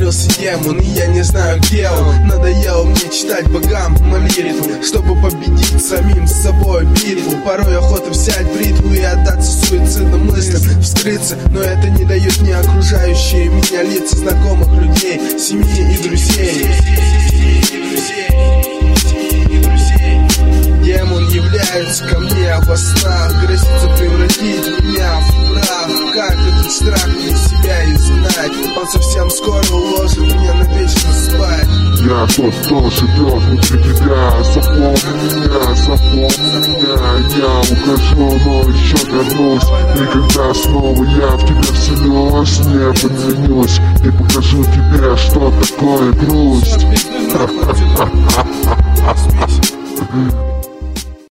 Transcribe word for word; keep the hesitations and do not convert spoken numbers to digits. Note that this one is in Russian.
появился демон, и я не знаю, где он. Надоело мне читать богам молитву, чтобы победить самим с собой битву. Порой охота взять бритву и отдаться суицидным мыслям, вскрыться, но это не дает мне окружающие меня лица знакомых людей, семьи и друзей. Демон является ко мне во снах, грозится превратить меня в прах. Как этот страх мне себя изгнать? Он совсем скоро уложит меня навечно спать. Я тот, кто живет внутри тебя. Запомни меня, запомни меня. Я ухожу, но еще вернусь. И когда снова я в тебя вселюсь, не подменюсь и покажу тебе, что такое грусть.